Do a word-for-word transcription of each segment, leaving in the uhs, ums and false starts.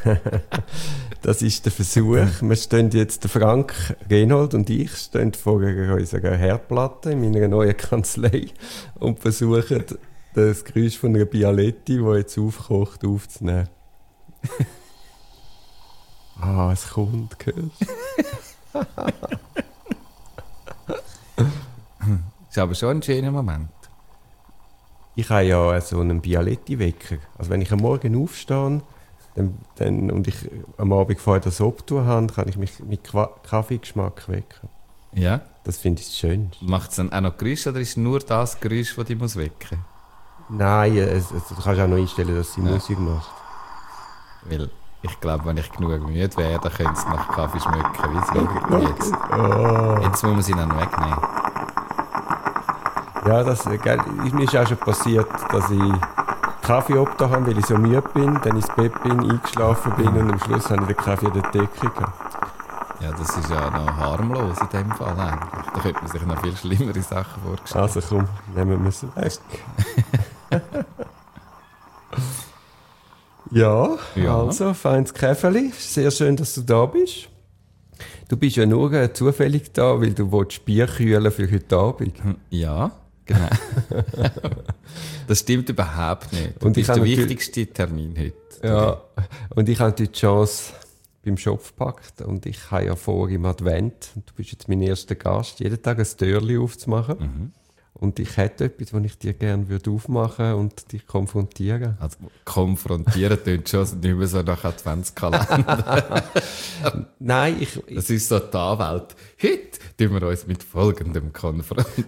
Das ist der Versuch. Wir stehen jetzt, der Frank Reinhold und ich, stehen vor unserer Herdplatte in meiner neuen Kanzlei und versuchen, das Geräusch von einer Bialetti, die jetzt aufkocht, aufzunehmen. Ah, es kommt, hörst du? Ist aber schon ein schöner Moment. Ich habe ja so einen Bialetti-Wecker. Also wenn ich am Morgen aufstehe dann, dann, und ich am Abend vorher das abtun habe, kann ich mich mit Qua- Kaffeegeschmack wecken. Ja? Das finde ich schön. Macht es dann auch noch Geräusch oder ist es nur das Geräusch, das dich muss wecken muss? Nein, es, es, du kannst auch noch einstellen, dass sie Ja. Musik macht. Weil ich glaube, wenn ich genug müde wäre, dann könnte es nach Kaffee schmecken. Wie jetzt. Oh. Jetzt muss man sie dann wegnehmen. Ja, das, gell, mir ist auch schon passiert, dass ich Kaffee abgetan habe, weil ich so müde bin, dann ins Bett bin, eingeschlafen bin und am Schluss habe ich den Kaffee an der Decke gehabt. Ja, das ist ja noch harmlos in dem Fall eigentlich. Da könnte man sich noch viel schlimmere Sachen vorstellen. Also komm, nehmen wir es weg. ja, Ja. also, feines Käferli. Sehr schön, dass du da bist. Du bist ja nur äh, zufällig da, weil du willst Bier kühlen für heute Abend. Ja, genau. Das stimmt überhaupt nicht. Du Und ich bist der habe natürlich- wichtigste Termin heute. Ja, und ich habe die Chance beim Schopf gepackt und ich habe ja vor im Advent, und du bist jetzt mein erster Gast, jeden Tag ein Türchen aufzumachen. Mhm. Und ich hätte etwas, das ich dir gerne würde aufmachen und dich konfrontieren. Also, konfrontieren tönt schon nicht mehr so nach Adventskalender. Nein, ich, ich, Das ist so die Anwalt. Heute tun wir uns mit Folgendem konfrontieren.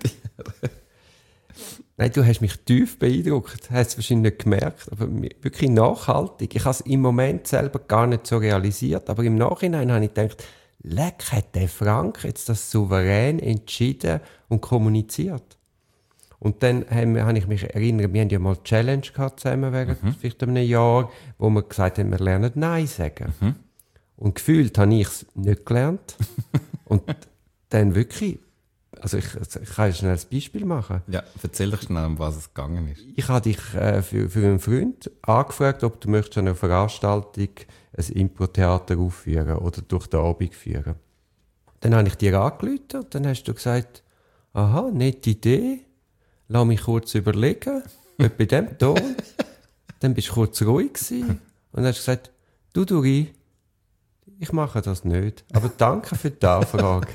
nein, du hast mich tief beeindruckt, hast es wahrscheinlich nicht gemerkt, aber mi- wirklich nachhaltig. Ich habe es im Moment selber gar nicht so realisiert, aber im Nachhinein habe ich gedacht, leck, hat der Frank jetzt das souverän entschieden und kommuniziert. Und dann haben wir, habe ich mich erinnert, wir haben ja mal eine Challenge gehabt zusammen während vielleicht einem Jahr, wo wir gesagt haben, wir lernen Nein sagen. Und gefühlt habe ich es nicht gelernt. Und dann wirklich, also ich, ich kann schnell ein Beispiel machen. Ja, erzähl doch schnell, um was es gegangen ist. Ich habe dich äh, für, für einen Freund angefragt, ob du möchtest an einer Veranstaltung ein Impro-Theater aufführen oder durch den Abend führen. Dann habe ich dir angerufen und dann hast du gesagt, aha, nette Idee, lass mich kurz überlegen, und bei dem Ton. Dann bist du kurz ruhig gewesen und dann hast gesagt, du Duri, ich mache das nicht, aber danke für die Anfrage.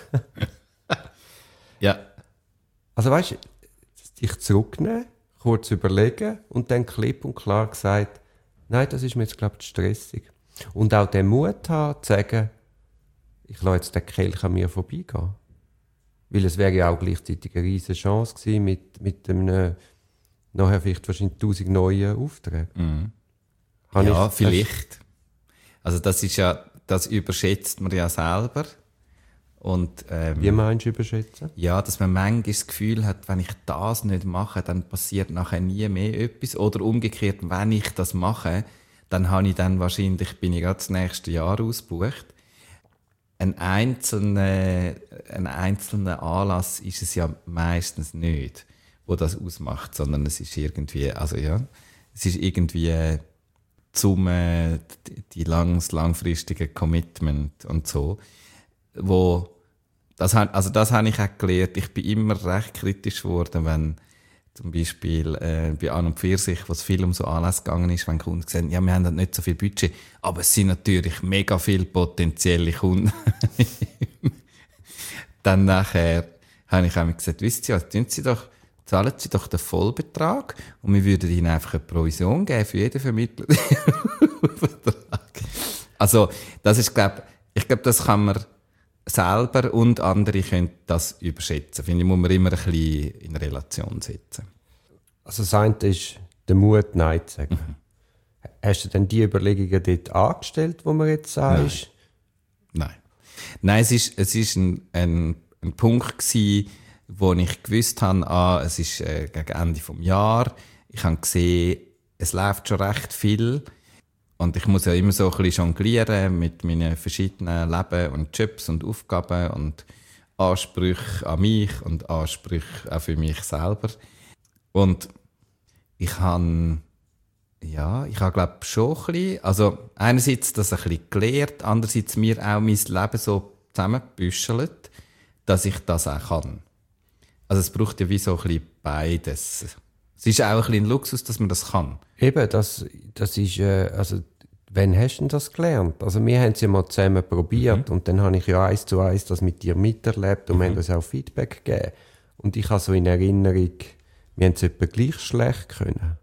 Ja, Also weißt du, dich zurücknehmen, kurz überlegen und dann klipp und klar gesagt, nein, das ist mir jetzt, glaube ich, zu stressig. Und auch den Mut haben, zu sagen, ich lasse jetzt den Kelch an mir vorbeigehen. Weil es wäre ja auch gleichzeitig eine riesige Chance gewesen mit, mit einem, nachher vielleicht wahrscheinlich tausend neuen Aufträgen. Mhm. Habe ja, ich- vielleicht. Also das ist ja, das überschätzt man ja selber. Und, ähm, Wie meinst du überschätzen? ja, dass man manchmal das Gefühl hat, wenn ich das nicht mache, dann passiert nachher nie mehr etwas. Oder umgekehrt, wenn ich das mache, dann habe ich dann wahrscheinlich, bin ich gerade das nächste Jahr ausgebucht. Ein einzelner, ein einzelner Anlass ist es ja meistens nicht, wo das ausmacht, sondern es ist irgendwie, also ja, es ist irgendwie äh, zum äh, die, die langs, langfristige Commitment und so, wo das han- also das habe ich auch gelernt. Ich bin immer recht kritisch geworden, wenn zum Beispiel äh, bei An und Pfirsich, wo es viel um so Anlässe gegangen ist, wenn Kunden gesagt haben, ja, wir haben halt nicht so viel Budget, aber es sind natürlich mega viele potenzielle Kunden. Dann nachher habe ich auch gesagt, wisst ihr was, tun Sie doch, zahlen Sie doch den Vollbetrag und wir würden Ihnen einfach eine Provision geben für jeden Vermittler. Also, das ist, glaub, ich glaube, das kann man selber und andere können das überschätzen. Finde ich, muss man immer ein bisschen in Relation setzen. Also das eine ist der Mut, Nein zu sagen. Hast du denn die Überlegungen dort angestellt, wo man jetzt sagst? Nein. Nein, es ist, es ist ein, ein, ein Punkt gewesen, wo ich gewusst habe, ah, es ist äh, gegen Ende des Jahres. Ich habe gesehen, es läuft schon recht viel. Und ich muss ja immer so ein bisschen jonglieren mit meinen verschiedenen Leben und Jobs und Aufgaben und Ansprüche an mich und Ansprüche auch für mich selber. Und ich habe, Ja, ich habe glaube schon ein bisschen, also einerseits das ein bisschen gelernt, andererseits mir auch mein Leben so zusammengebüschelt, dass ich das auch kann. Also es braucht ja wie so ein bisschen beides. Es ist auch ein bisschen ein Luxus, dass man das kann. Eben, das, das ist, äh, also, wann hast du denn das gelernt? Also wir haben es ja mal zusammen probiert mhm. und dann habe ich ja eins zu eins das mit dir miterlebt und mhm. wir haben uns auch Feedback gegeben. Und ich habe so in Erinnerung, wir haben es etwa gleich schlecht können.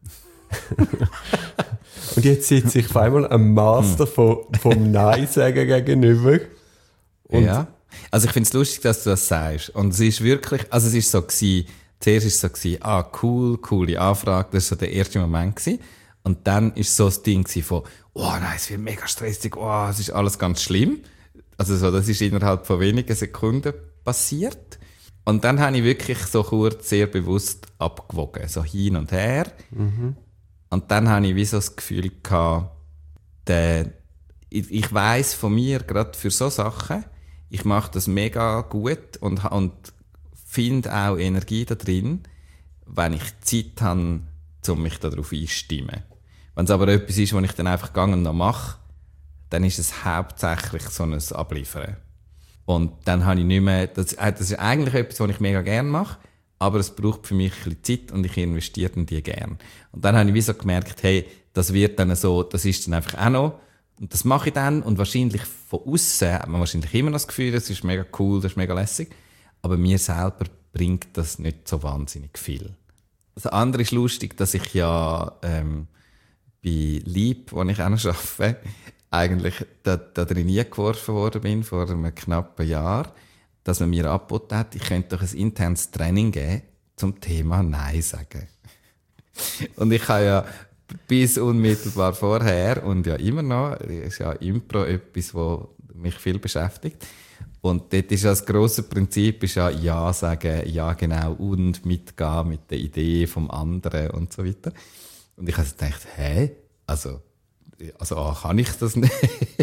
Und jetzt sitze ich auf einmal einem Master von, vom Nein-Sagen gegenüber. Und ja. Also ich finde es lustig, dass du das sagst. Und es ist wirklich, also es ist so gewesen, zuerst ist es so gewesen, ah, cool, coole Anfrage, das war so der erste Moment gewesen. Und dann ist so das Ding gewesen von, oh nein, es wird mega stressig, oh, es ist alles ganz schlimm. Also so, das ist innerhalb von wenigen Sekunden passiert. Und dann habe ich wirklich so kurz sehr bewusst abgewogen, so hin und her. Mhm. Und dann habe ich wie so das Gefühl gehabt, der, ich, ich weiss von mir, gerade für so Sachen, ich mache das mega gut und, und finde auch Energie da drin, wenn ich Zeit habe, um mich darauf einzustimmen. Wenn es aber etwas ist, was ich dann einfach gegangen noch mache, dann ist es hauptsächlich so ein Abliefern. Und dann habe ich nicht mehr, das, das ist eigentlich etwas, was ich mega gerne mache, aber es braucht für mich ein bisschen Zeit und ich investiere in die gerne. Und dann habe ich wie so gemerkt, hey, das wird dann so, das ist dann einfach auch noch, und das mache ich dann, und wahrscheinlich von außen hat man wahrscheinlich immer das Gefühl, das ist mega cool, das ist mega lässig, aber mir selber bringt das nicht so wahnsinnig viel. Das andere ist lustig, dass ich ja ähm, bei Lieb, wo ich auch noch arbeite, eigentlich da, da drin eingeworfen worden bin, vor einem knappen Jahr, dass man mir angeboten hat, ich könnte doch ein internes Training geben zum Thema Nein sagen. Und ich habe ja bis unmittelbar vorher und ja immer noch, ist ja Impro etwas, was mich viel beschäftigt. Und dort ist ja das grosse Prinzip, ist ja Ja sagen, ja genau, und mitgehen mit der Idee vom anderen und so weiter. Und ich habe gedacht, hä? Also, also A, kann ich das nicht?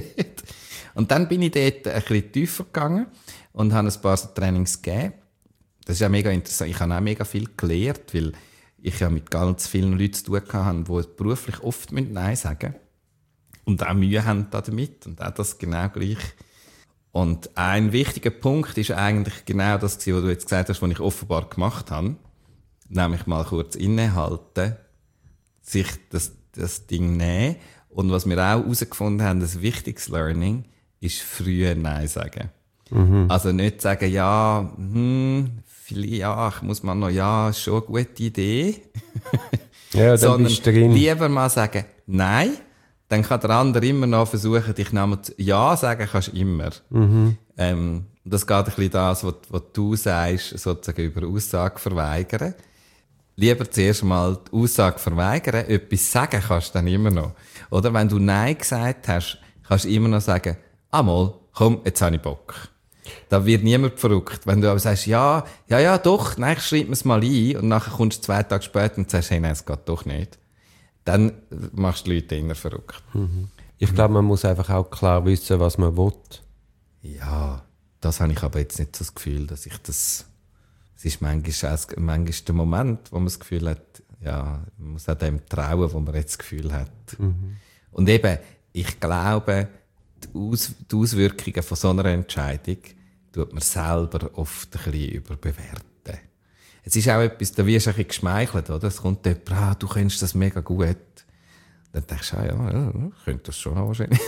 Und dann bin ich dort ein bisschen tiefer gegangen und habe ein paar so Trainings gegeben. Das ist ja mega interessant. Ich habe auch mega viel gelernt, weil ich ja mit ganz vielen Leuten zu tun hatte, die beruflich oft Nein sagen müssen. Und auch Mühe haben damit. Und auch das genau gleich. Und ein wichtiger Punkt ist eigentlich genau das, was du jetzt gesagt hast, was ich offenbar gemacht habe. Nämlich mal kurz innehalten, sich das, das Ding nehmen. Und was wir auch herausgefunden haben, das wichtigste Learning, ist früher Nein sagen. Mhm. Also nicht sagen, ja, hm, vielleicht, ja, ich muss mal noch, ja, ist schon eine gute Idee. Ja, dann sondern bist du drin. Lieber mal sagen, nein, dann kann der andere immer noch versuchen, dich nochmal zu, ja sagen kannst du immer. Mhm. Ähm, das geht ein bisschen das, was, was du sagst, sozusagen über Aussage verweigern. Lieber zuerst mal die Aussage verweigern, etwas sagen kannst du dann immer noch. Oder wenn du Nein gesagt hast, kannst du immer noch sagen, ah mal, komm, jetzt habe ich Bock. Da wird niemand verrückt. Wenn du aber sagst, ja, ja, ja, doch, nein, ich schreibe mir's mal ein, und nachher kommst du zwei Tage später und sagst, hey, nein, es geht doch nicht. Dann machst du die Leute immer verrückt. Mhm. Ich glaube, man muss einfach auch klar wissen, was man will. Ja, das habe ich aber jetzt nicht so das Gefühl, dass ich das... Es ist manchmal, auch, manchmal der Moment, wo man das Gefühl hat, ja, man muss auch dem trauen, wo man jetzt das Gefühl hat. Mhm. Und eben, ich glaube, die, Aus, die Auswirkungen von so einer Entscheidung tut man selber oft ein bisschen überbewerten. Es ist auch etwas, da wirst du ein bisschen geschmeichelt, oder? Es kommt jemand, ah, du kennst das mega gut. Dann denkst du, ah, ja, ja, ich könnte das schon haben, wahrscheinlich.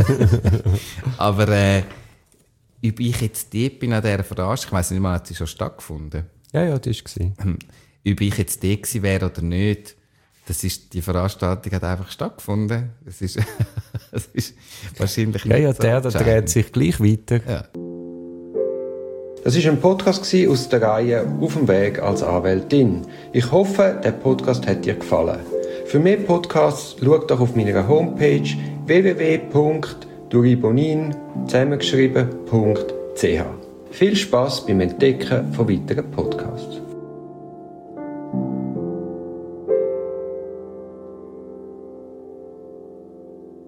Aber, äh, ob ich jetzt dort bin an dieser Veranstaltung, ich weiss nicht mal, hat sie schon stattgefunden? Ja, ja, das war. Ob ich jetzt dort gewesen wäre oder nicht, das ist, die Veranstaltung hat einfach stattgefunden. Es ist, es ist wahrscheinlich nicht. Ja, ja, so der, der dreht sich gleich weiter. Ja. Das war ein Podcast aus der Reihe «Auf dem Weg als Anwältin». Ich hoffe, der Podcast hat dir gefallen. Für mehr Podcasts schau doch auf meiner Homepage w w w punkt duribonin zusammengeschrieben punkt c h. Viel Spass beim Entdecken von weiteren Podcasts.